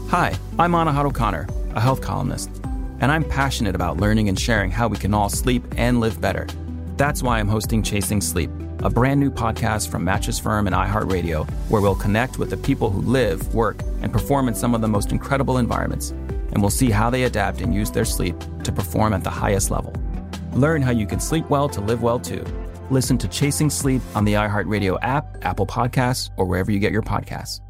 Hi, I'm Anahad O'Connor, a health columnist, and I'm passionate about learning and sharing how we can all sleep and live better. That's why I'm hosting Chasing Sleep, a brand new podcast from Mattress Firm and iHeartRadio, where we'll connect with the people who live, work, and perform in some of the most incredible environments, and we'll see how they adapt and use their sleep to perform at the highest level. Learn how you can sleep well to live well too. Listen to Chasing Sleep on the iHeartRadio app, Apple Podcasts, or wherever you get your podcasts.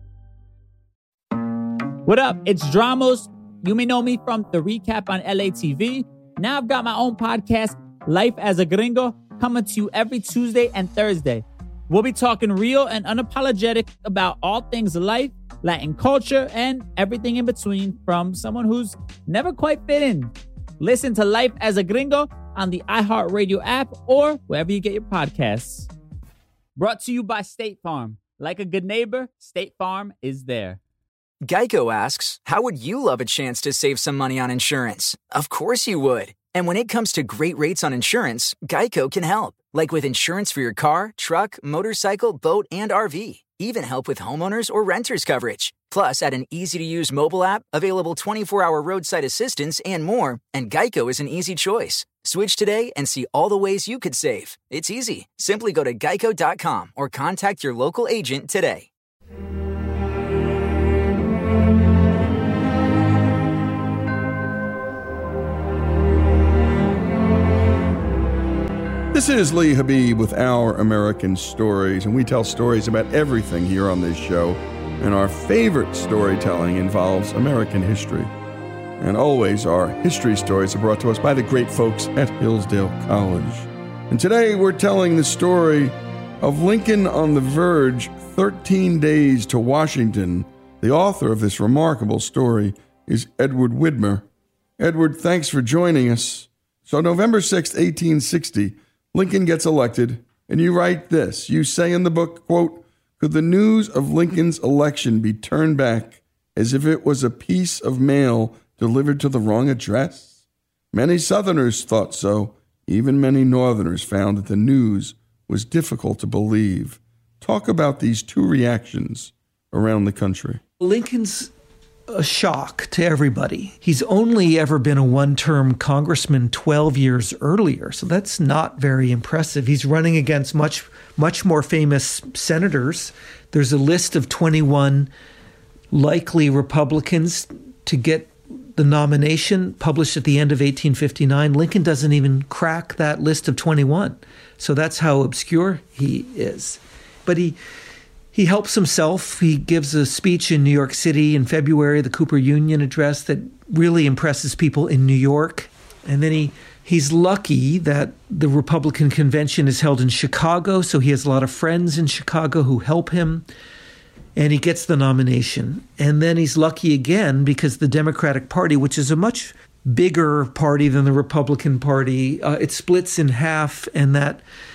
What up? It's Dramos. You may know me from the recap on LATV. Now I've got my own podcast, Life as a Gringo, coming to you every Tuesday and Thursday. We'll be talking real and unapologetic about all things life, Latin culture, and everything in between from someone who's never quite fit in. Listen to Life as a Gringo on the iHeartRadio app or wherever you get your podcasts. Brought to you by State Farm. Like a good neighbor, State Farm is there. Geico asks, how would you love a chance to save some money on insurance? Of course you would. And when it comes to great rates on insurance, Geico can help. Like with insurance for your car, truck, motorcycle, boat, and RV. Even help with homeowners or renters coverage. Plus, add an easy-to-use mobile app, available 24-hour roadside assistance, and more, and Geico is an easy choice. Switch today and see all the ways you could save. It's easy. Simply go to geico.com or contact your local agent today. This is Lee Habib with Our American Stories, and we tell stories about everything here on this show. And our favorite storytelling involves American history. And always our history stories are brought to us by the great folks at Hillsdale College. And today we're telling the story of Lincoln on the Verge, 13 Days to Washington. The author of this remarkable story is Edward Widmer. Edward, thanks for joining us. So November 6th, 1860, Lincoln gets elected, and you write this. You say in the book, quote, "Could the news of Lincoln's election be turned back as if it was a piece of mail delivered to the wrong address? Many Southerners thought so. Even many Northerners found that the news was difficult to believe." Talk about these two reactions around the country. Lincoln's a shock to everybody. He's only ever been a one-term congressman 12 years earlier, so that's not very impressive. He's running against much more famous senators. There's a list of 21 likely Republicans to get the nomination published at the end of 1859. Lincoln doesn't even crack that list of 21. So that's how obscure he is. But he helps himself. He gives a speech in New York City in February, the Cooper Union address that really impresses people in New York. And then he's lucky that the Republican convention is held in Chicago, so he has a lot of friends in Chicago who help him, and he gets the nomination. And then he's lucky again because the Democratic Party, which is a much bigger party than the Republican Party, it splits in half, and that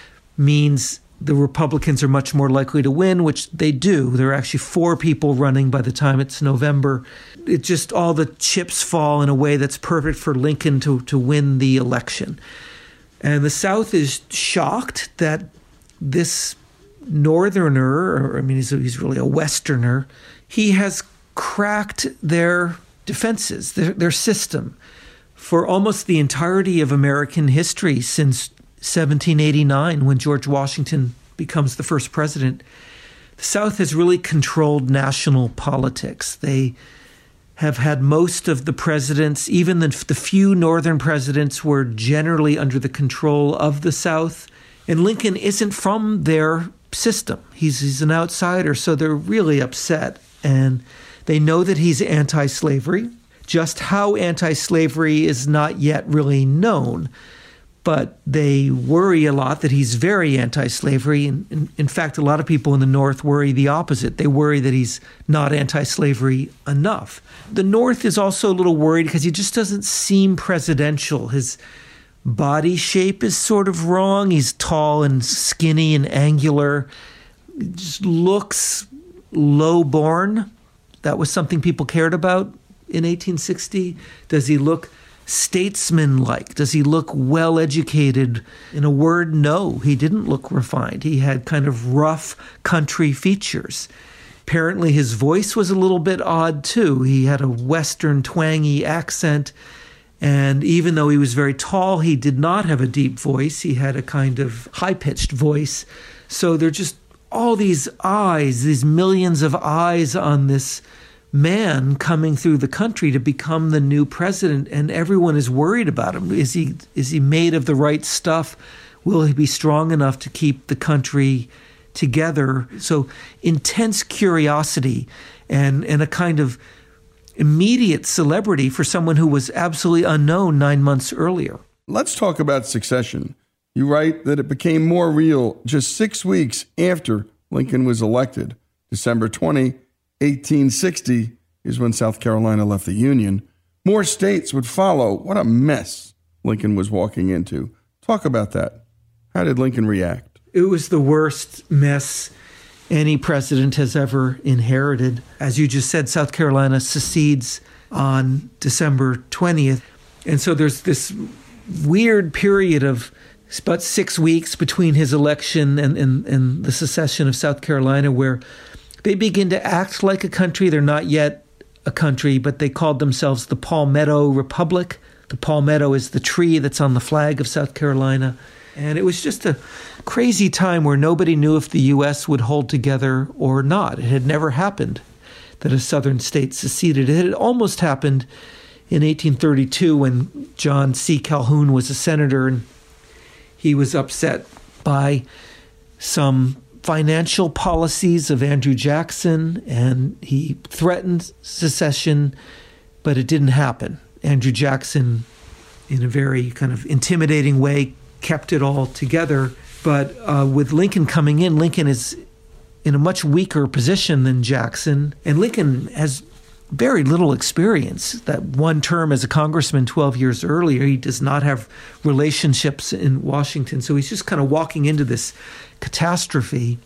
means the Republicans are much more likely to win, which they do. There are actually 4 people running by the time it's November. It just, all the chips fall in a way that's perfect for Lincoln to win the election. And the South is shocked that this Northerner, or I mean, he's really a Westerner, he has cracked their defenses, their system. For almost the entirety of American history since 1789, when George Washington becomes the first president, the South has really controlled national politics. They have had most of the presidents, even the few Northern presidents, were generally under the control of the South. And Lincoln isn't from their system. He's an outsider, so they're really upset. And they know that he's anti-slavery. Just how anti-slavery is not yet really known. But they worry a lot that he's very anti-slavery. And in fact, a lot of people in the North worry the opposite. They worry that he's not anti-slavery enough. The North is also a little worried because he just doesn't seem presidential. His body shape is sort of wrong. He's tall and skinny and angular. He just looks low-born. That was something people cared about in 1860. Does he look statesman-like? Does he look well-educated? In a word, no, he didn't look refined. He had kind of rough country features. Apparently his voice was a little bit odd too. He had a Western twangy accent. And even though he was very tall, he did not have a deep voice. He had a kind of high-pitched voice. So there are just all these eyes, these millions of eyes on this man coming through the country to become the new president. And everyone is worried about him. Is he made of the right stuff? Will he be strong enough to keep the country together? So intense curiosity and a kind of immediate celebrity for someone who was absolutely unknown 9 months earlier. Let's talk about succession. You write that it became more real just 6 weeks after Lincoln was elected. December 20, 1860 is when South Carolina left the Union. More states would follow. What a mess Lincoln was walking into. Talk about that. How did Lincoln react? It was the worst mess any president has ever inherited. As you just said, South Carolina secedes on December 20th. And so there's this weird period of about 6 weeks between his election and the secession of South Carolina where they begin to act like a country. They're not yet a country, but they called themselves the Palmetto Republic. The palmetto is the tree that's on the flag of South Carolina. And it was just a crazy time where nobody knew if the U.S. would hold together or not. It had never happened that a southern state seceded. It had almost happened in 1832 when John C. Calhoun was a senator, and he was upset by some financial policies of Andrew Jackson, and he threatened secession, but it didn't happen. Andrew Jackson, in a very kind of intimidating way, kept it all together. But with Lincoln coming in, Lincoln is in a much weaker position than Jackson. And Lincoln has very little experience. That one term as a congressman 12 years earlier, he does not have relationships in Washington. So he's just kind of walking into this catastrophe.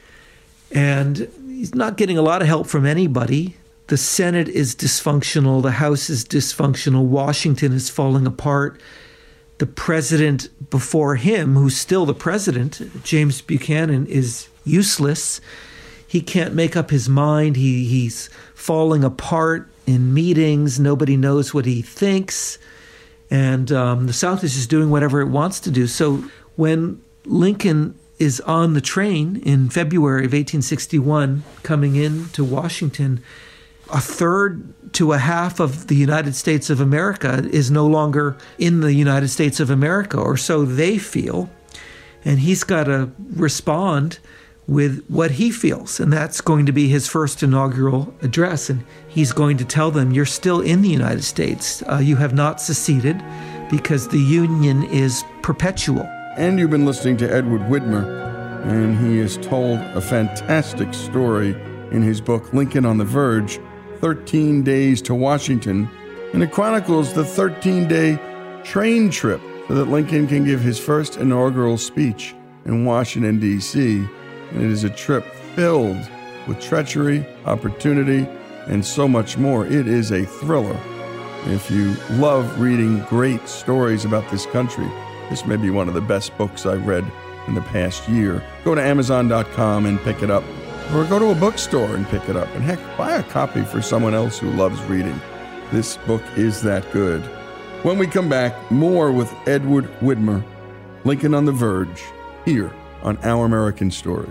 And he's not getting a lot of help from anybody. The Senate is dysfunctional. The House is dysfunctional. Washington is falling apart. The president before him, who's still the president, James Buchanan, is useless. He can't make up his mind. He's falling apart in meetings. Nobody knows what he thinks. And the South is just doing whatever it wants to do. So when Lincoln is on the train in February of 1861 coming into Washington, a third to a half of the United States of America is no longer in the United States of America, or so they feel. And he's got to respond with what he feels. And that's going to be his first inaugural address. And he's going to tell them, you're still in the United States. You have not seceded because the Union is perpetual. And you've been listening to Edward Whitmer, and he has told a fantastic story in his book, Lincoln on the Verge, 13 Days to Washington, and it chronicles the 13-day train trip so that Lincoln can give his first inaugural speech in Washington, D.C., and it is a trip filled with treachery, opportunity, and so much more. It is a thriller. If you love reading great stories about this country, this may be one of the best books I've read in the past year. Go to Amazon.com and pick it up. Or go to a bookstore and pick it up. And heck, buy a copy for someone else who loves reading. This book is that good. When we come back, more with Edward Whitmer, Lincoln on the Verge, here on Our American Stories.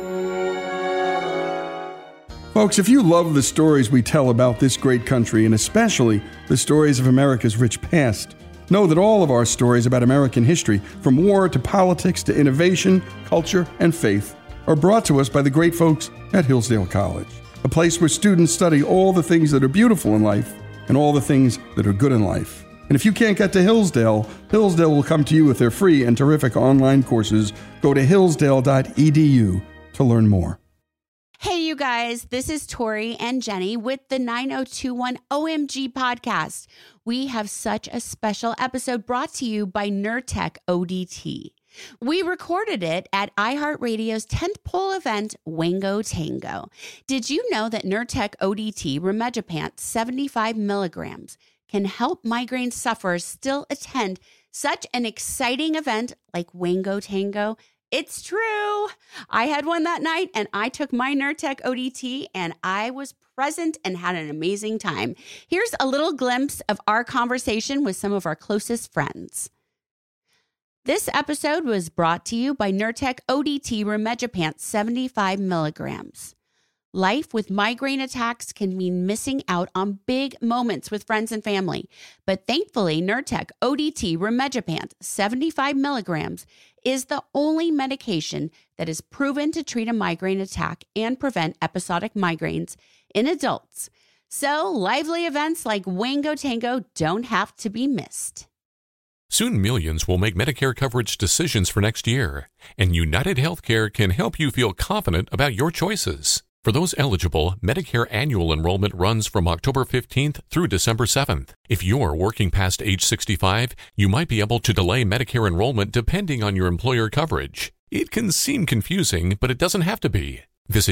Folks, if you love the stories we tell about this great country, and especially the stories of America's rich past, know that all of our stories about American history, from war to politics to innovation, culture, and faith, are brought to us by the great folks at Hillsdale College, a place where students study all the things that are beautiful in life and all the things that are good in life. And if you can't get to Hillsdale, Hillsdale will come to you with their free and terrific online courses. Go to hillsdale.edu to learn more. Hey, you guys, this is Tori and Jenny with the 9021 OMG podcast. We have such a special episode brought to you by Nurtec ODT. We recorded it at iHeartRadio's 10th pole event, Wango Tango. Did you know that Nurtec ODT rimegepant 75 milligrams can help migraine sufferers still attend such an exciting event like Wango Tango? It's true. I had one that night and I took my Nurtec ODT and I was present and had an amazing time. Here's a little glimpse of our conversation with some of our closest friends. This episode was brought to you by Nurtec ODT Rimegepant 75 milligrams. Life with migraine attacks can mean missing out on big moments with friends and family. But thankfully, Nurtec ODT Rimegepant 75 milligrams is the only medication that is proven to treat a migraine attack and prevent episodic migraines in adults. So lively events like Wango Tango don't have to be missed. Soon millions will make Medicare coverage decisions for next year, and United Healthcare can help you feel confident about your choices. For those eligible, Medicare annual enrollment runs from October 15th through December 7th. If you're working past age 65, you might be able to delay Medicare enrollment depending on your employer coverage. It can seem confusing, but it doesn't have to be. Visit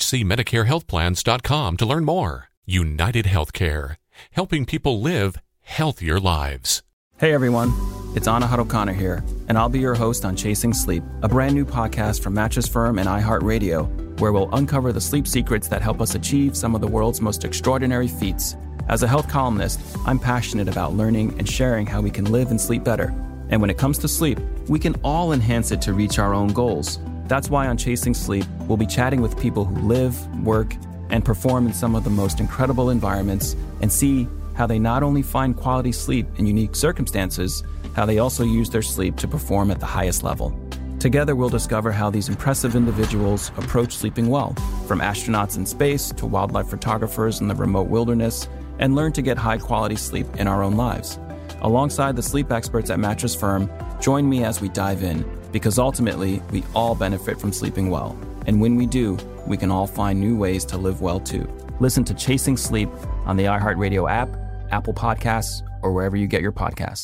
uhcmedicarehealthplans.com to learn more. United Healthcare, helping people live healthier lives. Hey everyone, it's Anahad O'Connor here, and I'll be your host on Chasing Sleep, a brand new podcast from Mattress Firm and iHeartRadio, where we'll uncover the sleep secrets that help us achieve some of the world's most extraordinary feats. As a health columnist, I'm passionate about learning and sharing how we can live and sleep better. And when it comes to sleep, we can all enhance it to reach our own goals. That's why on Chasing Sleep, we'll be chatting with people who live, work, and perform in some of the most incredible environments and see how they not only find quality sleep in unique circumstances, how they also use their sleep to perform at the highest level. Together, we'll discover how these impressive individuals approach sleeping well, from astronauts in space to wildlife photographers in the remote wilderness, and learn to get high-quality sleep in our own lives. Alongside the sleep experts at Mattress Firm, join me as we dive in, because ultimately, we all benefit from sleeping well. And when we do, we can all find new ways to live well too. Listen to Chasing Sleep on the iHeartRadio app, Apple Podcasts, or wherever you get your podcasts.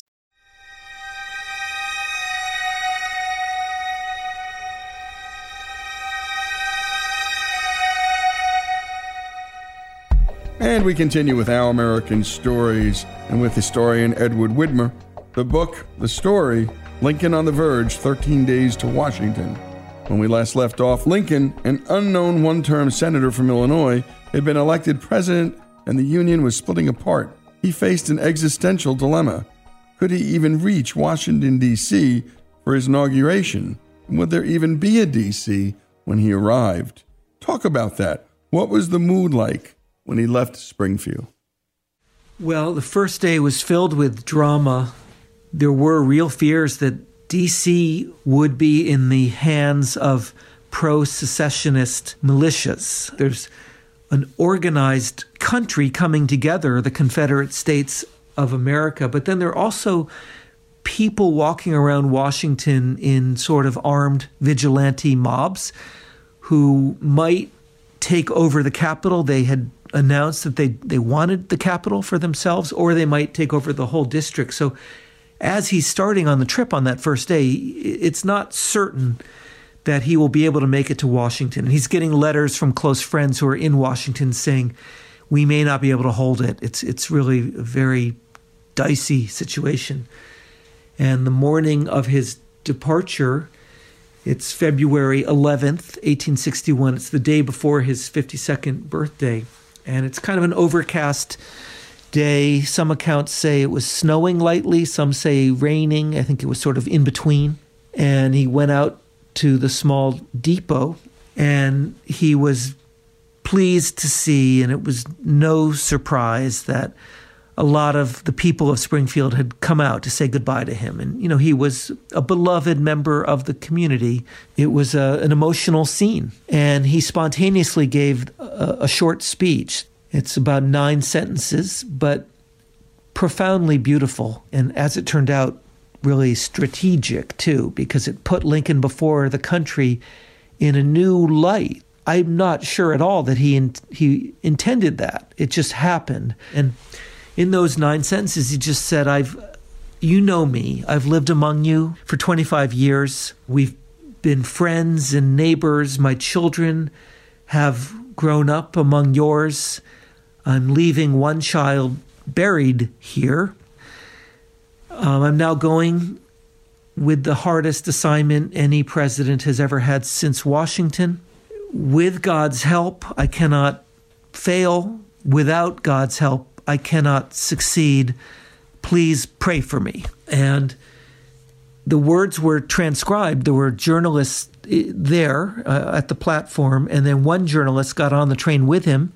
And we continue with Our American Stories, and with historian Edward Widmer. The book, the story, Lincoln on the Verge, 13 Days to Washington. When we last left off, Lincoln, an unknown one-term senator from Illinois, had been elected president and the Union was splitting apart. He faced an existential dilemma. Could he even reach Washington, D.C. for his inauguration? Would there even be a D.C. when he arrived? Talk about that. What was the mood like when he left Springfield? Well, the first day was filled with drama. There were real fears that D.C. would be in the hands of pro-secessionist militias. There's an organized country coming together, the Confederate States of America, but then there are also people walking around Washington in sort of armed vigilante mobs who might take over the Capitol. They had announced that they wanted the Capitol for themselves, or they might take over the whole district. So as he's starting on the trip on that first day, it's not certain that he will be able to make it to Washington. And he's getting letters from close friends who are in Washington saying, we may not be able to hold it. It's really a very dicey situation. And the morning of his departure, it's February 11th, 1861. It's the day before his 52nd birthday. And it's kind of an overcast day. Some accounts say it was snowing lightly. Some say raining. I think it was sort of in between. And he went out to the small depot, and he was pleased to see, and it was no surprise that a lot of the people of Springfield had come out to say goodbye to him. And, he was a beloved member of the community. It was an emotional scene. And he spontaneously gave a short speech. It's about 9 sentences, but profoundly beautiful. And as it turned out, really strategic, too, because it put Lincoln before the country in a new light. I'm not sure at all that he intended that. It just happened. And in those 9 sentences, he just said, you know me. I've lived among you for 25 years. We've been friends and neighbors. My children have grown up among yours. I'm leaving one child buried here. I'm now going with the hardest assignment any president has ever had since Washington. With God's help, I cannot fail. Without God's help, I cannot succeed. Please pray for me. And the words were transcribed. There were journalists there at the platform, and then one journalist got on the train with him,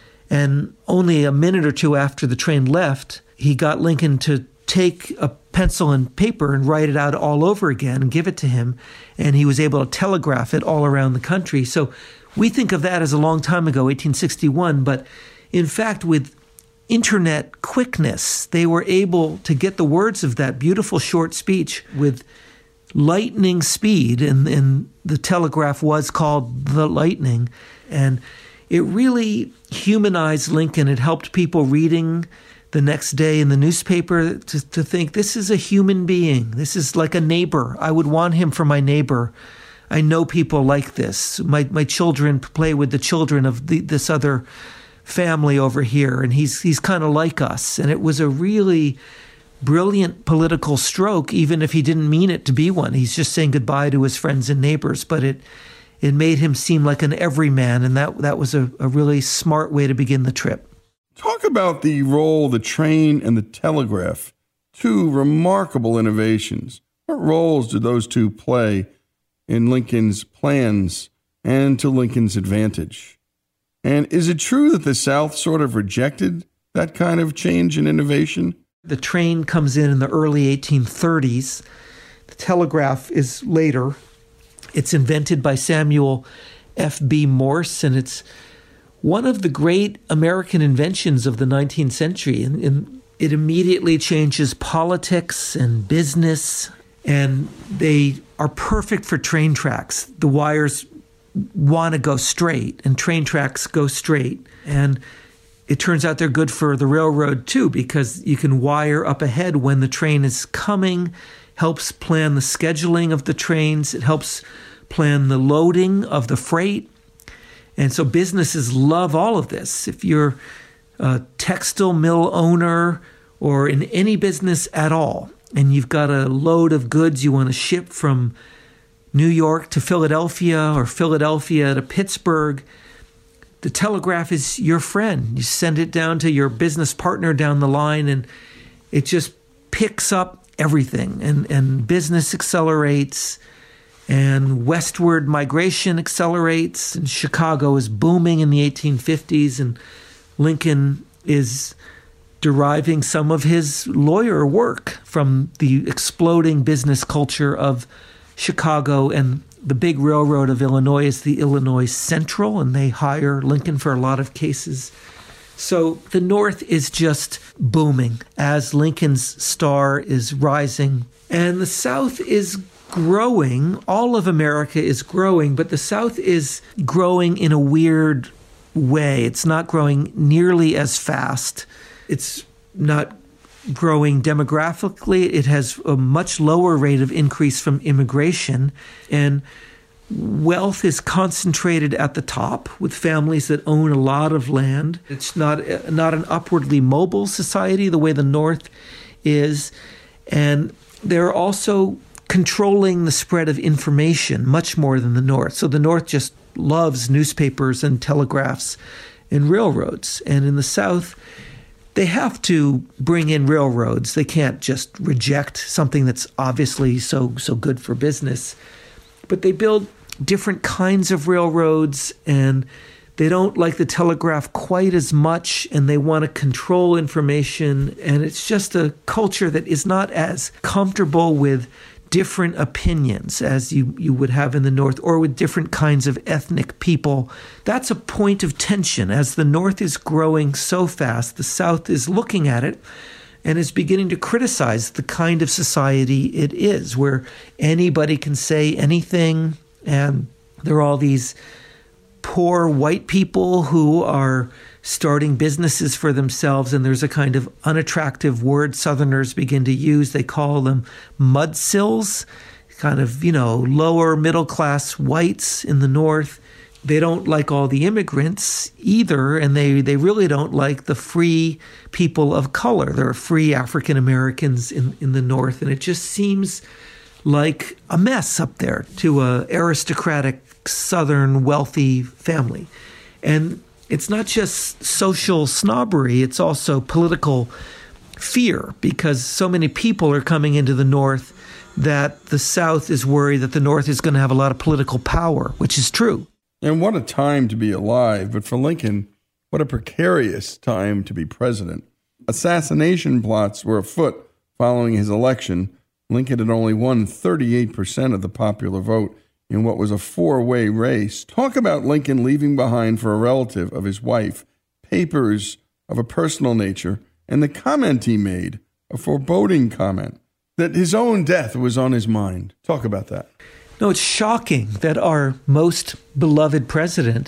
and only a minute or two after the train left, he got Lincoln to take a pencil and paper and write it out all over again and give it to him, and he was able to telegraph it all around the country. So we think of that as a long time ago, 1861, but in fact, with internet quickness, they were able to get the words of that beautiful short speech with lightning speed, and the telegraph was called the Lightning, and it really humanized Lincoln. It helped people reading the next day in the newspaper to think, this is a human being. This is like a neighbor. I would want him for my neighbor. I know people like this. My children play with the children of this other family over here, and he's kind of like us. And it was a really brilliant political stroke, even if he didn't mean it to be one. He's just saying goodbye to his friends and neighbors, but it made him seem like an everyman, and that was a really smart way to begin the trip. Talk about the role the train and the telegraph, two remarkable innovations. What roles did those two play in Lincoln's plans and to Lincoln's advantage? And is it true that the South sort of rejected that kind of change and innovation? The train comes in the early 1830s. The telegraph is later. It's invented by Samuel F.B. Morse, and it's one of the great American inventions of the 19th century. And it immediately changes politics and business, and they are perfect for train tracks. The wires want to go straight, and train tracks go straight. And it turns out they're good for the railroad too, because you can wire up ahead when the train is coming, helps plan the scheduling of the trains. It helps plan the loading of the freight. And so businesses love all of this. If you're a textile mill owner or in any business at all, and you've got a load of goods you want to ship from New York to Philadelphia or Philadelphia to Pittsburgh, the telegraph is your friend. You send it down to your business partner down the line, and it just picks up everything. And business accelerates, and westward migration accelerates, and Chicago is booming in the 1850s, and Lincoln is deriving some of his lawyer work from the exploding business culture of Chicago. And the big railroad of Illinois is the Illinois Central, and they hire Lincoln for a lot of cases. So the North is just booming as Lincoln's star is rising. And the South is growing. All of America is growing, but the South is growing in a weird way. It's not growing nearly as fast. It's not growing demographically. It has a much lower rate of increase from immigration, and wealth is concentrated at the top with families that own a lot of land. It's not an upwardly mobile society the way the North is, and they're also controlling the spread of information much more than the North. So the North just loves newspapers and telegraphs and railroads, and in the South, they have to bring in railroads. They can't just reject something that's obviously so good for business. But they build different kinds of railroads, and they don't like the telegraph quite as much, and they want to control information. And it's just a culture that is not as comfortable with different opinions as you would have in the North, or with different kinds of ethnic people. That's a point of tension. As the North is growing so fast, the South is looking at it and is beginning to criticize the kind of society it is, where anybody can say anything, and there are all these poor white people who are starting businesses for themselves, and there's a kind of unattractive word Southerners begin to use. They call them mudsills, kind of, lower middle class whites in the North. They don't like all the immigrants either, and they really don't like the free people of color. There are free African Americans in the North, and it just seems like a mess up there to an aristocratic, Southern, wealthy family. And it's not just social snobbery, it's also political fear, because so many people are coming into the North that the South is worried that the North is going to have a lot of political power, which is true. And what a time to be alive. But for Lincoln, what a precarious time to be president. Assassination plots were afoot following his election. Lincoln had only won 38% of the popular vote in what was a four-way race. Talk about Lincoln leaving behind for a relative of his wife papers of a personal nature, and the comment he made, a foreboding comment, that his own death was on his mind. Talk about that. No, it's shocking that our most beloved president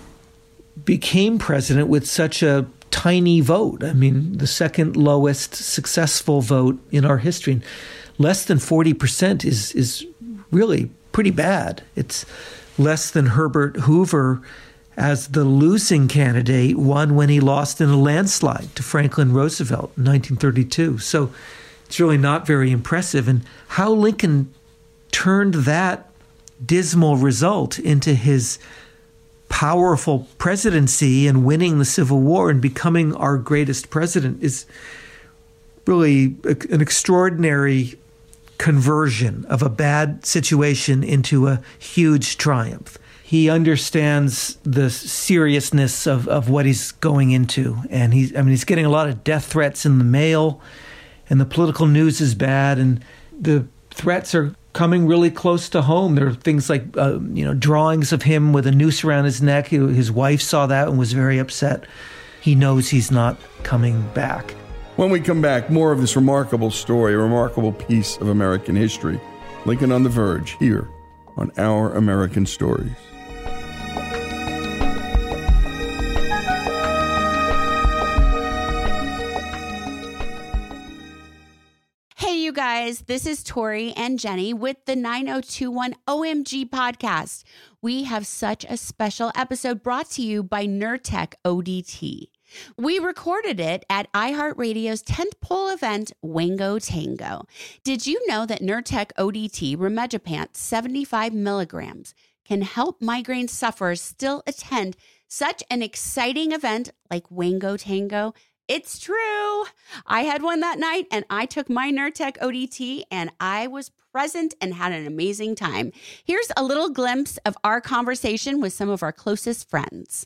became president with such a tiny vote. I mean, the second lowest successful vote in our history. Less than 40% is really pretty bad. It's less than Herbert Hoover as the losing candidate won when he lost in a landslide to Franklin Roosevelt in 1932. So it's really not very impressive. And how Lincoln turned that dismal result into his powerful presidency and winning the Civil War and becoming our greatest president is really an extraordinary conversion of a bad situation into a huge triumph. He understands the seriousness of what he's going into. And he's getting a lot of death threats in the mail, and the political news is bad, and the threats are coming really close to home. There are things like, drawings of him with a noose around his neck. His wife saw that and was very upset. He knows he's not coming back. When we come back, more of this remarkable story, a remarkable piece of American history. Lincoln on the Verge, here on Our American Stories. You guys, this is Tori and Jenny with the 9021 OMG podcast. We have such a special episode brought to you by Nurtec ODT. We recorded it at iHeartRadio's 10th pole event, Wango Tango. Did you know that Nurtec ODT Rimegepant 75 milligrams can help migraine sufferers still attend such an exciting event like Wango Tango? It's true. I had one that night, and I took my Nurtec ODT, and I was present and had an amazing time. Here's a little glimpse of our conversation with some of our closest friends.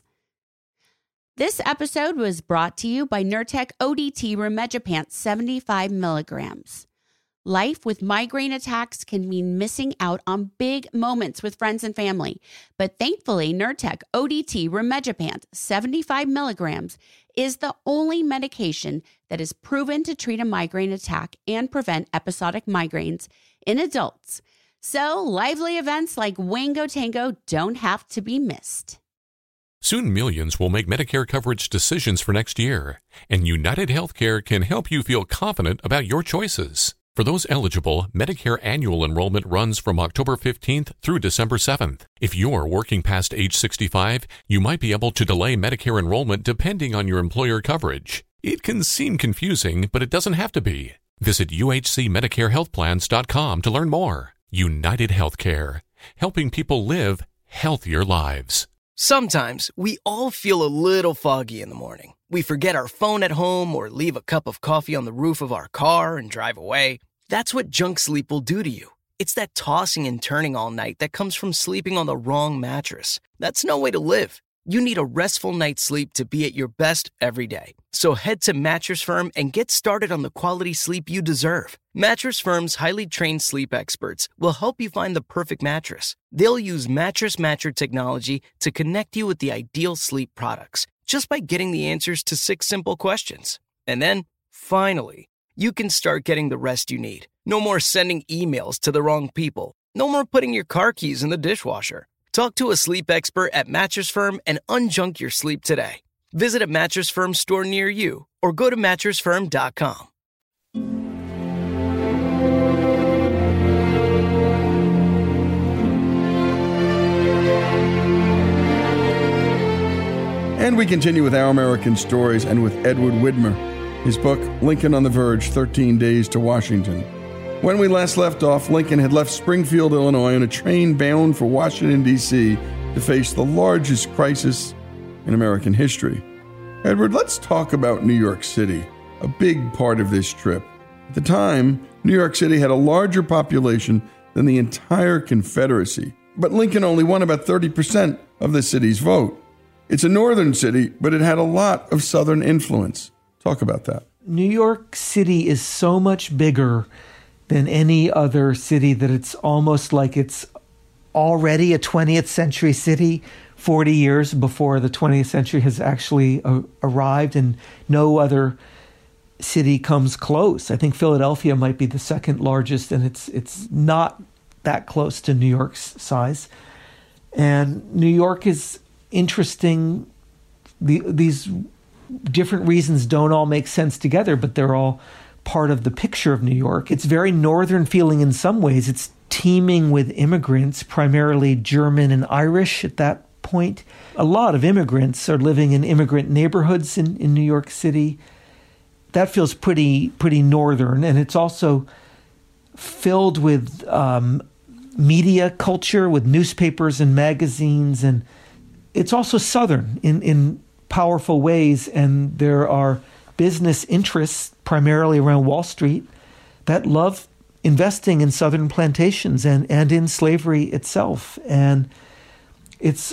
This episode was brought to you by Nurtec ODT Rimegepant 75 milligrams. Life with migraine attacks can mean missing out on big moments with friends and family. But thankfully, Nurtec ODT Rimegepant 75 milligrams is the only medication that is proven to treat a migraine attack and prevent episodic migraines in adults. So lively events like Wango Tango don't have to be missed. Soon millions will make Medicare coverage decisions for next year, and United Healthcare can help you feel confident about your choices. For those eligible, Medicare annual enrollment runs from October 15th through December 7th. If you're working past age 65, you might be able to delay Medicare enrollment depending on your employer coverage. It can seem confusing, but it doesn't have to be. Visit uhcmedicarehealthplans.com to learn more. United Healthcare, helping people live healthier lives. Sometimes we all feel a little foggy in the morning. We forget our phone at home or leave a cup of coffee on the roof of our car and drive away. That's what junk sleep will do to you. It's that tossing and turning all night that comes from sleeping on the wrong mattress. That's no way to live. You need a restful night's sleep to be at your best every day. So head to Mattress Firm and get started on the quality sleep you deserve. Mattress Firm's highly trained sleep experts will help you find the perfect mattress. They'll use Mattress Matcher technology to connect you with the ideal sleep products just by getting the answers to 6 simple questions. And then, finally, you can start getting the rest you need. No more sending emails to the wrong people. No more putting your car keys in the dishwasher. Talk to a sleep expert at Mattress Firm and unjunk your sleep today. Visit a Mattress Firm store near you or go to mattressfirm.com. And we continue with Our American Stories and with Edward Widmer. His book, Lincoln on the Verge, 13 Days to Washington. When we last left off, Lincoln had left Springfield, Illinois on a train bound for Washington, D.C. to face the largest crisis in American history. Edward, let's talk about New York City, a big part of this trip. At the time, New York City had a larger population than the entire Confederacy, but Lincoln only won about 30% of the city's vote. It's a northern city, but it had a lot of southern influence. Talk about that. New York City is so much bigger than any other city that it's almost like it's already a 20th century city 40 years before the 20th century has actually arrived, and no other city comes close. I think Philadelphia might be the second largest, and it's not that close to New York's size. And New York is interesting. These different reasons don't all make sense together, but they're all part of the picture of New York. It's very northern feeling in some ways. It's teeming with immigrants, primarily German and Irish at that point. A lot of immigrants are living in immigrant neighborhoods in New York City. That feels pretty northern, and it's also filled with media culture, with newspapers and magazines, and it's also southern in powerful ways, and there are business interests, primarily around Wall Street, that love investing in southern plantations and in slavery itself. And it's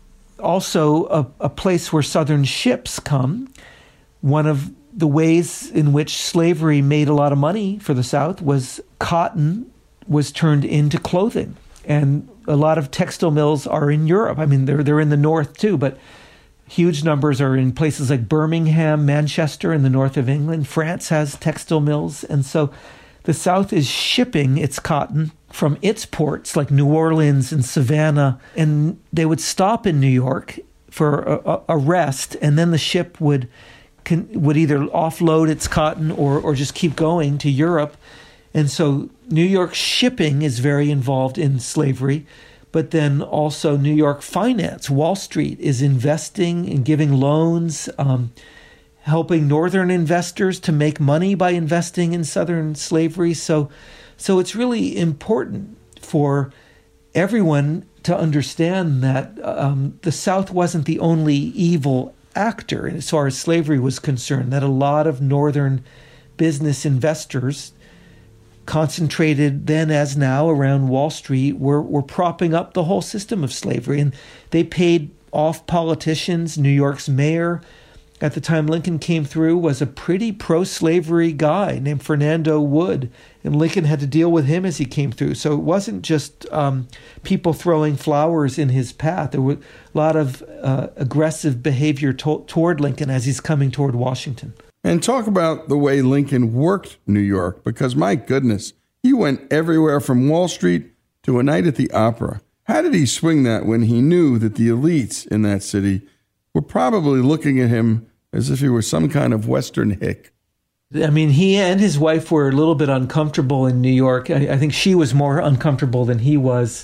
also a place where southern ships come. One of the ways in which slavery made a lot of money for the South was cotton was turned into clothing. And a lot of textile mills are in Europe. I mean, they're in the North too, but huge numbers are in places like Birmingham, Manchester in the north of England. France has textile mills. And so the South is shipping its cotton from its ports like New Orleans and Savannah. And they would stop in New York for a rest, and then the ship would either offload its cotton or just keep going to Europe. And so New York shipping is very involved in slavery. But then also New York finance, Wall Street is investing and giving loans, helping northern investors to make money by investing in southern slavery. So it's really important for everyone to understand that the South wasn't the only evil actor as far as slavery was concerned, that a lot of northern business investors concentrated then as now around Wall Street were propping up the whole system of slavery. And they paid off politicians. New York's mayor at the time Lincoln came through was a pretty pro-slavery guy named Fernando Wood. And Lincoln had to deal with him as he came through. So it wasn't just people throwing flowers in his path. There was a lot of aggressive behavior toward Lincoln as he's coming toward Washington. And talk about the way Lincoln worked New York, because my goodness, he went everywhere from Wall Street to a night at the opera. How did he swing that when he knew that the elites in that city were probably looking at him as if he were some kind of Western hick? I mean, he and his wife were a little bit uncomfortable in New York. I think she was more uncomfortable than he was.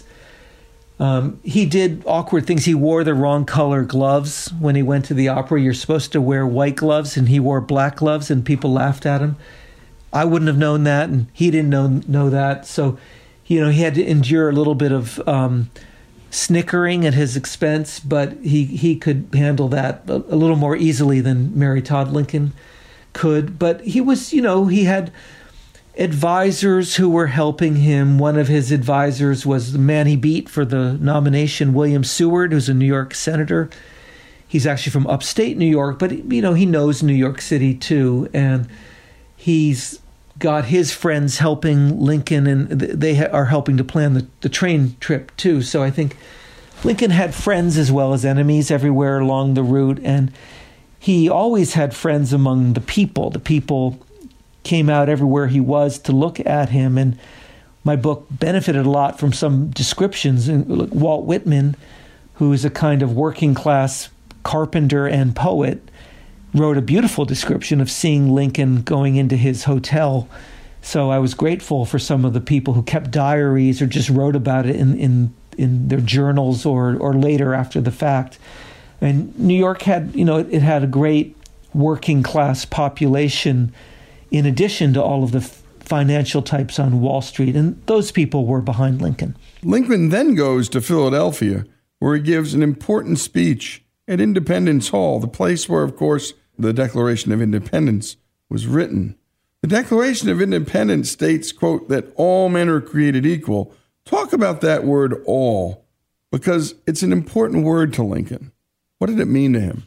He did awkward things. He wore the wrong color gloves when he went to the opera. You're supposed to wear white gloves, and he wore black gloves, and people laughed at him. I wouldn't have known that, and he didn't know that. So, he had to endure a little bit of snickering at his expense, but he could handle that a little more easily than Mary Todd Lincoln could. But he was, he had advisors who were helping him. One of his advisors was the man he beat for the nomination, William Seward, who's a New York senator. He's actually from upstate New York, but he knows New York City too, and he's got his friends helping Lincoln, and they are helping to plan the train trip too. So I think Lincoln had friends as well as enemies everywhere along the route, and he always had friends among the people. The people came out everywhere he was to look at him, and my book benefited a lot from some descriptions. Walt Whitman, who is a kind of working class carpenter and poet, wrote a beautiful description of seeing Lincoln going into his hotel. So I was grateful for some of the people who kept diaries or just wrote about it in their journals or later after the fact. And New York had, it had a great working class population in addition to all of the financial types on Wall Street, and those people were behind Lincoln. Lincoln then goes to Philadelphia, where he gives an important speech at Independence Hall, the place where, of course, the Declaration of Independence was written. The Declaration of Independence states, quote, that all men are created equal. Talk about that word all, because it's an important word to Lincoln. What did it mean to him?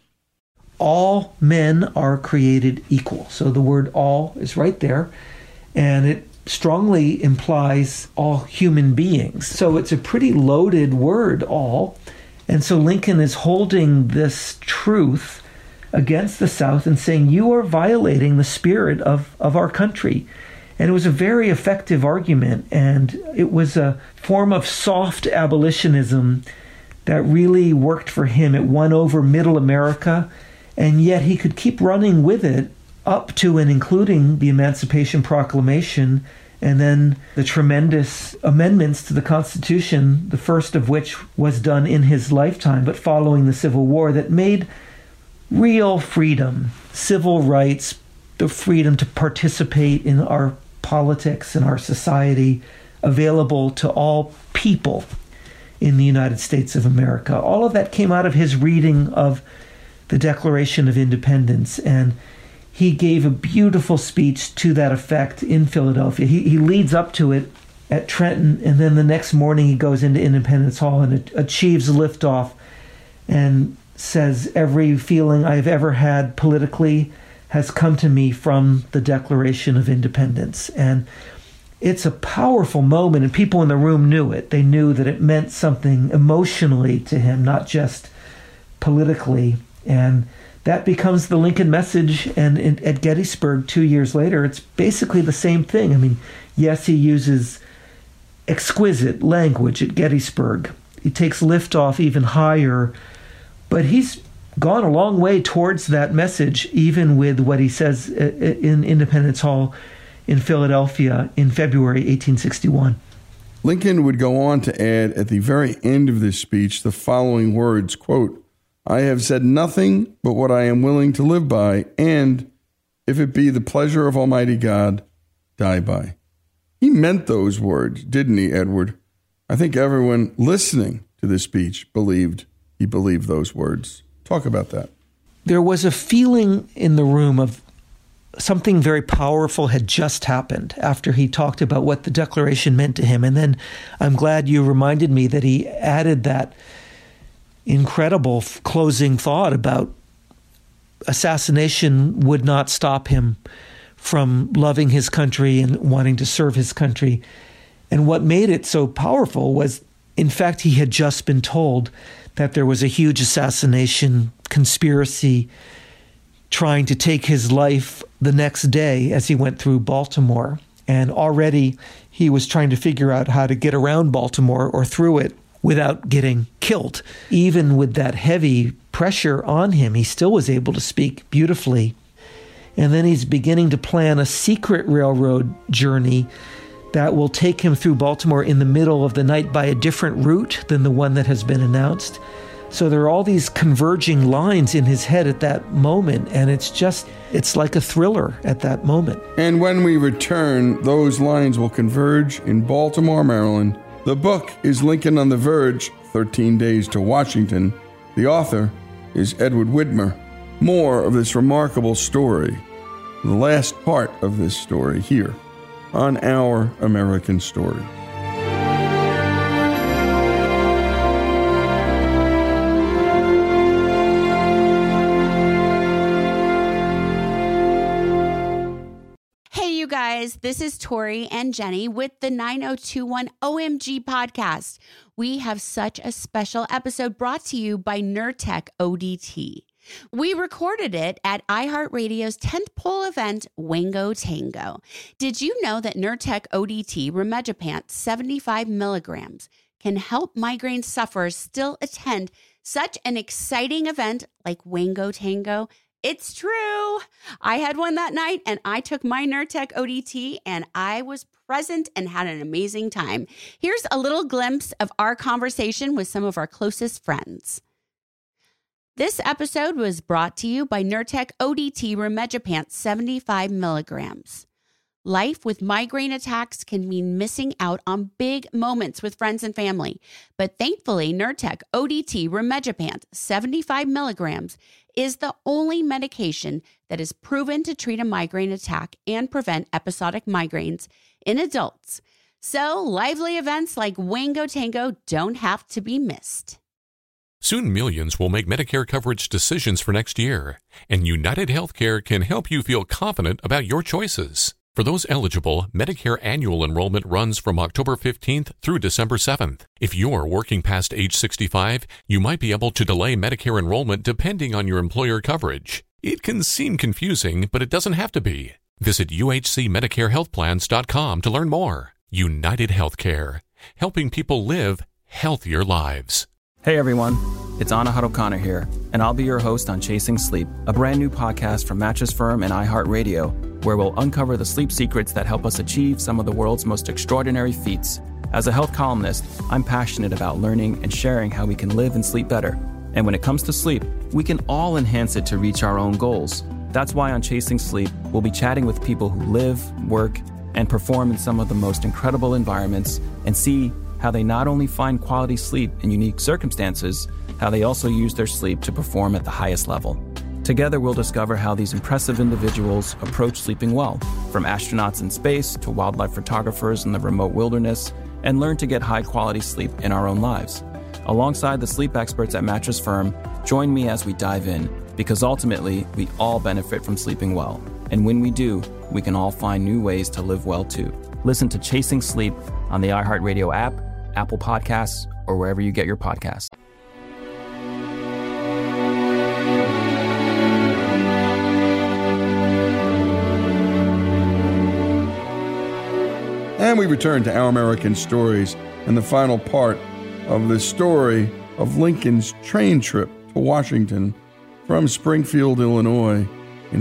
All men are created equal. So the word all is right there, and it strongly implies all human beings. So it's a pretty loaded word, all. And so Lincoln is holding this truth against the South and saying, you are violating the spirit of our country. And it was a very effective argument, and it was a form of soft abolitionism that really worked for him. It won over middle America, and yet he could keep running with it up to and including the Emancipation Proclamation and then the tremendous amendments to the Constitution, the first of which was done in his lifetime, but following the Civil War, that made real freedom, civil rights, the freedom to participate in our politics and our society available to all people in the United States of America. All of that came out of his reading of the Declaration of Independence, and he gave a beautiful speech to that effect in Philadelphia. He leads up to it at Trenton, and then the next morning he goes into Independence Hall and achieves liftoff and says, every feeling I've ever had politically has come to me from the Declaration of Independence. And it's a powerful moment, and people in the room knew it. They knew that it meant something emotionally to him, not just politically. And that becomes the Lincoln message. And at Gettysburg 2 years later, it's basically the same thing. I mean, yes, he uses exquisite language at Gettysburg. He takes liftoff even higher, but he's gone a long way towards that message, even with what he says in Independence Hall in Philadelphia in February 1861. Lincoln would go on to add at the very end of this speech the following words, quote, I have said nothing but what I am willing to live by, and, if it be the pleasure of Almighty God, die by. He meant those words, didn't he, Edward? I think everyone listening to this speech believed he believed those words. Talk about that. There was a feeling in the room of something very powerful had just happened after he talked about what the Declaration meant to him. And then I'm glad you reminded me that he added that incredible closing thought about assassination would not stop him from loving his country and wanting to serve his country. And what made it so powerful was, in fact, he had just been told that there was a huge assassination conspiracy trying to take his life the next day as he went through Baltimore. And already he was trying to figure out how to get around Baltimore or through it without getting killed. Even with that heavy pressure on him, he still was able to speak beautifully. And then he's beginning to plan a secret railroad journey that will take him through Baltimore in the middle of the night by a different route than the one that has been announced. So there are all these converging lines in his head at that moment, and it's like a thriller at that moment. And when we return, those lines will converge in Baltimore, Maryland. The book is Lincoln on the Verge, 13 Days to Washington. The author is Edward Widmer. More of this remarkable story, the last part of this story here on Our American Story. You guys, this is Tori and Jenny with the 9021 OMG podcast. We have such a special episode brought to you by Nurtec ODT. We recorded it at iHeartRadio's 10th pole event, Wango Tango. Did you know that Nurtec ODT Rimegepant 75 milligrams can help migraine sufferers still attend such an exciting event like Wango Tango? It's true. I had one that night and I took my Nurtec ODT and I was present and had an amazing time. Here's a little glimpse of our conversation with some of our closest friends. This episode was brought to you by Nurtec ODT Rimegepant 75 milligrams. Life with migraine attacks can mean missing out on big moments with friends and family. But thankfully, Nurtec ODT Rimegepant 75 milligrams is the only medication that is proven to treat a migraine attack and prevent episodic migraines in adults. So lively events like Wango Tango don't have to be missed. Soon millions will make Medicare coverage decisions for next year, and United Healthcare can help you feel confident about your choices. For those eligible, Medicare annual enrollment runs from October 15th through December 7th. If you're working past age 65, you might be able to delay Medicare enrollment depending on your employer coverage. It can seem confusing, but it doesn't have to be. Visit uhcmedicarehealthplans.com to learn more. United Healthcare, helping people live healthier lives. Hey everyone, it's Anahad O'Connor here, and I'll be your host on Chasing Sleep, a brand new podcast from Mattress Firm and iHeartRadio, where we'll uncover the sleep secrets that help us achieve some of the world's most extraordinary feats. As a health columnist, I'm passionate about learning and sharing how we can live and sleep better. And when it comes to sleep, we can all enhance it to reach our own goals. That's why on Chasing Sleep, we'll be chatting with people who live, work, and perform in some of the most incredible environments and see how they not only find quality sleep in unique circumstances, how they also use their sleep to perform at the highest level. Together, we'll discover how these impressive individuals approach sleeping well, from astronauts in space to wildlife photographers in the remote wilderness, and learn to get high-quality sleep in our own lives. Alongside the sleep experts at Mattress Firm, join me as we dive in, because ultimately, we all benefit from sleeping well. And when we do, we can all find new ways to live well too. Listen to Chasing Sleep on the iHeartRadio app, Apple Podcasts, or wherever you get your podcasts. And we return to Our American Stories and the final part of the story of Lincoln's train trip to Washington from Springfield, Illinois in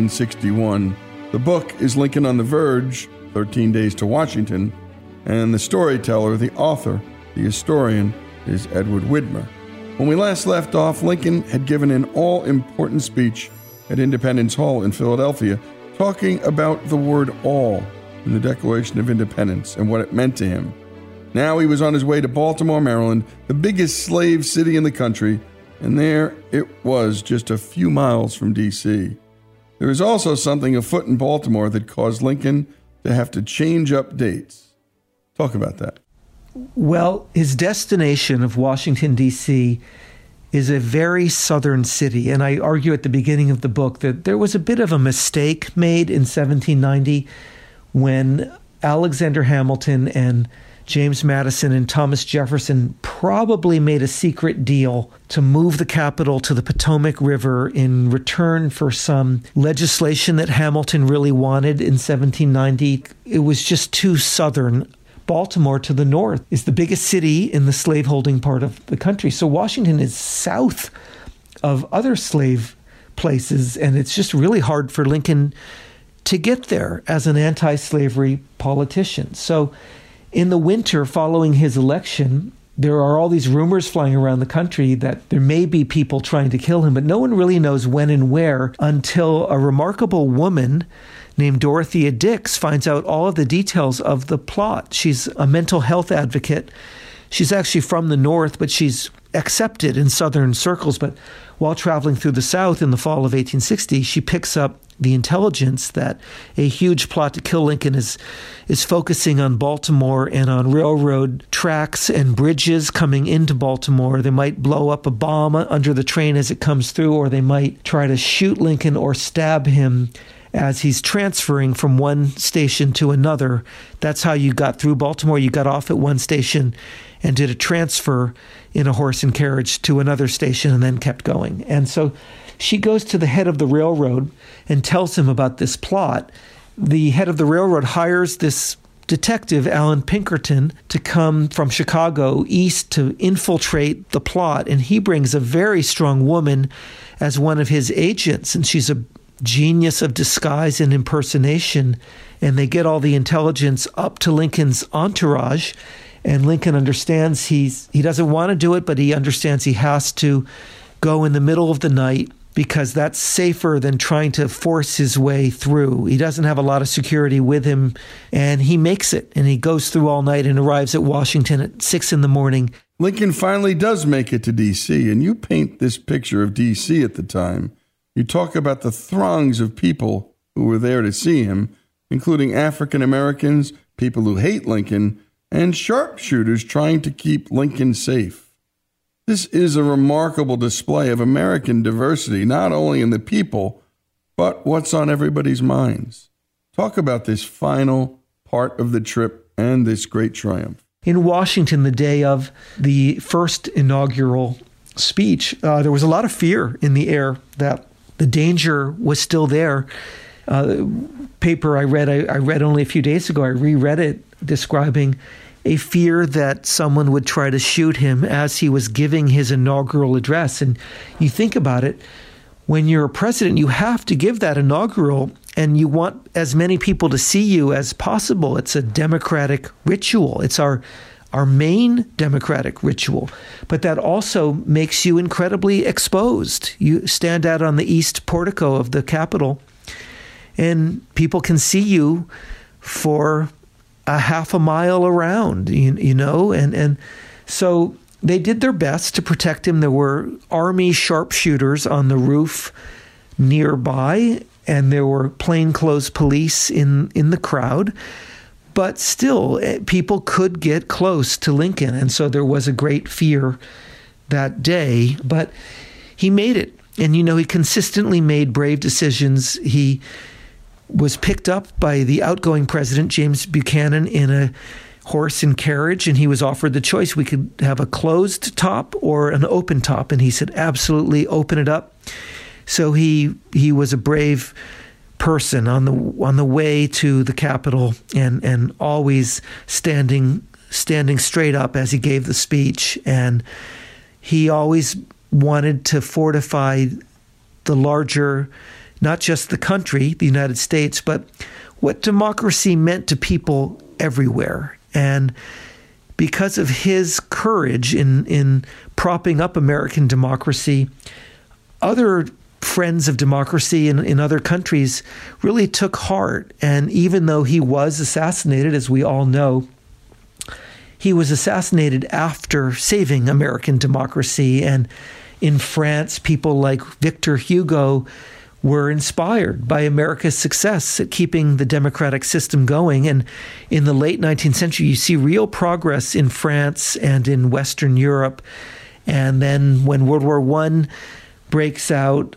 1861. The book is Lincoln on the Verge, 13 Days to Washington, and the storyteller, the author, the historian, is Edward Widmer. When we last left off, Lincoln had given an all-important speech at Independence Hall in Philadelphia, talking about the word all in the Declaration of Independence and what it meant to him. Now he was on his way to Baltimore, Maryland, the biggest slave city in the country, and there it was just a few miles from D.C. There was also something afoot in Baltimore that caused Lincoln to have to change up dates. Talk about that. Well, his destination of Washington, D.C. is a very southern city. And I argue at the beginning of the book that there was a bit of a mistake made in 1790 when Alexander Hamilton and James Madison and Thomas Jefferson probably made a secret deal to move the capital to the Potomac River in return for some legislation that Hamilton really wanted in 1790. It was just too southern. Baltimore to the north is the biggest city in the slaveholding part of the country. So Washington is south of other slave places, and it's just really hard for Lincoln to get there as an anti-slavery politician. So in the winter following his election, there are all these rumors flying around the country that there may be people trying to kill him, but no one really knows when and where until a remarkable woman named Dorothea Dix finds out all of the details of the plot. She's a mental health advocate. She's actually from the North, but she's accepted in Southern circles. But while traveling through the South in the fall of 1860, she picks up the intelligence that a huge plot to kill Lincoln is focusing on Baltimore and on railroad tracks and bridges coming into Baltimore. They might blow up a bomb under the train as it comes through, or they might try to shoot Lincoln or stab him as he's transferring from one station to another. That's how you got through Baltimore. You got off at one station and did a transfer in a horse and carriage to another station and then kept going. And so she goes to the head of the railroad and tells him about this plot. The head of the railroad hires this detective, Alan Pinkerton, to come from Chicago east to infiltrate the plot. And he brings a very strong woman as one of his agents, and she's a genius of disguise and impersonation, and they get all the intelligence up to Lincoln's entourage, and Lincoln understands he doesn't want to do it, but he understands he has to go in the middle of the night because that's safer than trying to force his way through. He doesn't have a lot of security with him, and he makes it, and he goes through all night and arrives at Washington at 6 a.m. Lincoln finally does make it to D.C., and you paint this picture of D.C. at the time. You talk about the throngs of people who were there to see him, including African Americans, people who hate Lincoln, and sharpshooters trying to keep Lincoln safe. This is a remarkable display of American diversity, not only in the people, but what's on everybody's minds. Talk about this final part of the trip and this great triumph. In Washington, the day of the first inaugural speech, there was a lot of fear in the air that the danger was still there. Paper I read only a few days ago, I reread it, describing a fear that someone would try to shoot him as he was giving his inaugural address. And you think about it, when you're a president, you have to give that inaugural, and you want as many people to see you as possible. It's a democratic ritual. It's our main democratic ritual. But that also makes you incredibly exposed. You stand out on the east portico of the Capitol, and people can see you for a half a mile around, you know, and so they did their best to protect him. There were Army sharpshooters on the roof nearby, and there were plainclothes police in the crowd. But still, people could get close to Lincoln, and so there was a great fear that day. But he made it, and you know, he consistently made brave decisions. He was picked up by the outgoing president, James Buchanan, in a horse and carriage, and he was offered the choice. We could have a closed top or an open top, and he said, absolutely, open it up. So he was a brave person on the way to the Capitol, and always standing straight up as he gave the speech. And he always wanted to fortify the larger, not just the country, the United States, but what democracy meant to people everywhere. And because of his courage in propping up American democracy, other friends of democracy in other countries really took heart. And even though he was assassinated, as we all know, he was assassinated after saving American democracy. And in France, people like Victor Hugo were inspired by America's success at keeping the democratic system going. And in the late 19th century, you see real progress in France and in Western Europe. And then when World War I breaks out,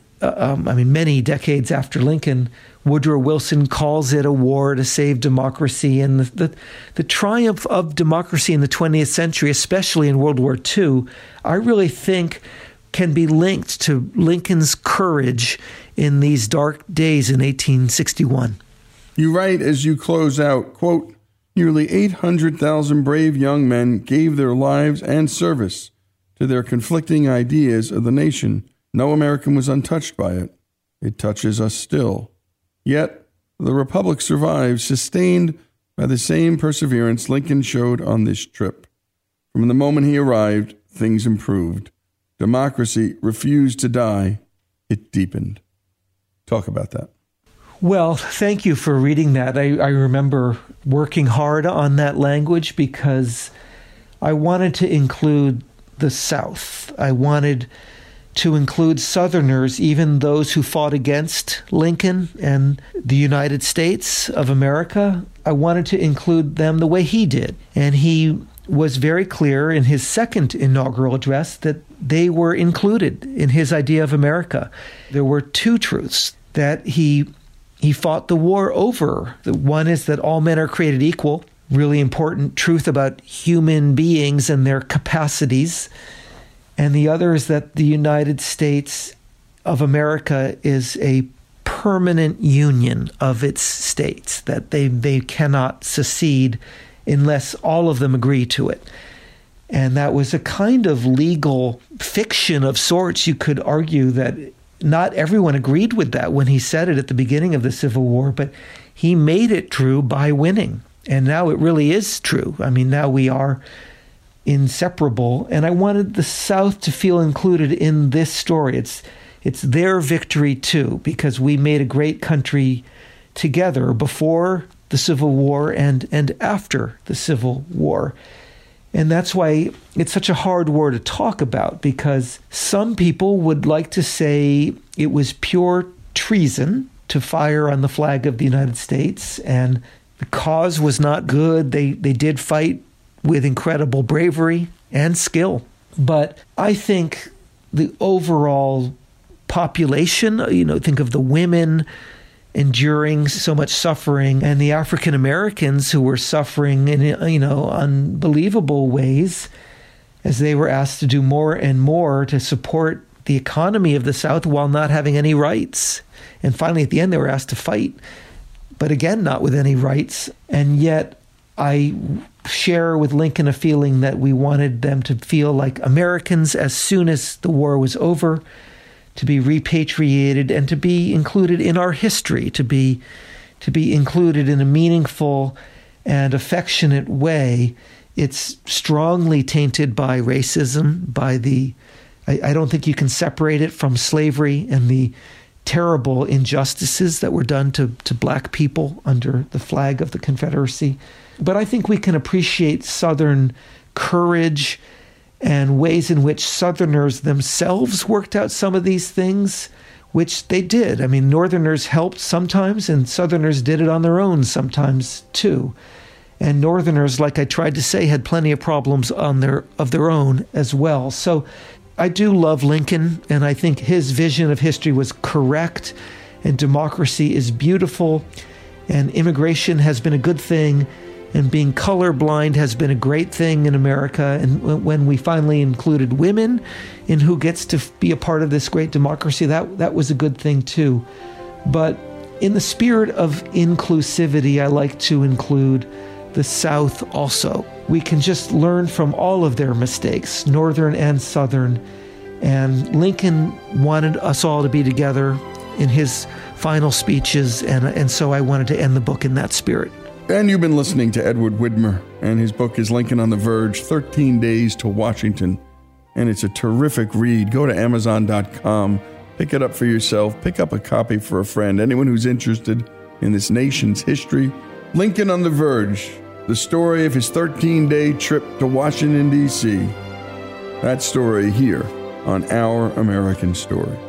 many decades after Lincoln, Woodrow Wilson calls it a war to save democracy. And the triumph of democracy in the 20th century, especially in World War II, I really think can be linked to Lincoln's courage in these dark days in 1861. You write as you close out, quote, nearly 800,000 brave young men gave their lives and service to their conflicting ideas of the nation. No American was untouched by it. It touches us still. Yet, the Republic survives, sustained by the same perseverance Lincoln showed on this trip. From the moment he arrived, things improved. Democracy refused to die. It deepened. Talk about that. Well, thank you for reading that. I remember working hard on that language because I wanted to include the South. I wanted to include Southerners, even those who fought against Lincoln and the United States of America. I wanted to include them the way he did. And he was very clear in his second inaugural address that they were included in his idea of America. There were two truths that he fought the war over. The one is that all men are created equal, really important truth about human beings and their capacities. And the other is that the United States of America is a permanent union of its states, that they cannot secede unless all of them agree to it. And that was a kind of legal fiction of sorts. You could argue that not everyone agreed with that when he said it at the beginning of the Civil War, but he made it true by winning. And now it really is true. I mean, now we are inseparable. And I wanted the South to feel included in this story. It's It's their victory too, because we made a great country together before the Civil War and after the Civil War. And that's why it's such a hard war to talk about, because some people would like to say it was pure treason to fire on the flag of the United States, and the cause was not good. They did fight with incredible bravery and skill. But I think the overall population, think of the women enduring so much suffering, and the African Americans who were suffering in unbelievable ways as they were asked to do more and more to support the economy of the South while not having any rights. And finally, at the end, they were asked to fight, but again, not with any rights. And yet, I share with Lincoln a feeling that we wanted them to feel like Americans as soon as the war was over, to be repatriated and to be included in our history, to be included in a meaningful and affectionate way. It's strongly tainted by racism, I don't think you can separate it from slavery and the terrible injustices that were done to black people under the flag of the Confederacy. But I think we can appreciate Southern courage and ways in which Southerners themselves worked out some of these things, which they did. I mean, Northerners helped sometimes, and Southerners did it on their own sometimes too. And Northerners, like I tried to say, had plenty of problems of their own as well. So I do love Lincoln, and I think his vision of history was correct, and democracy is beautiful, and immigration has been a good thing, and being colorblind has been a great thing in America. And when we finally included women in who gets to be a part of this great democracy, that was a good thing too. But in the spirit of inclusivity, I like to include the South also. We can just learn from all of their mistakes, Northern and Southern. And Lincoln wanted us all to be together in his final speeches, and so I wanted to end the book in that spirit. And you've been listening to Edward Widmer, and his book is Lincoln on the Verge, 13 Days to Washington. And it's a terrific read. Go to Amazon.com, pick it up for yourself, pick up a copy for a friend, anyone who's interested in this nation's history. Lincoln on the Verge, the story of his 13-day trip to Washington, D.C. That story here on Our American Story.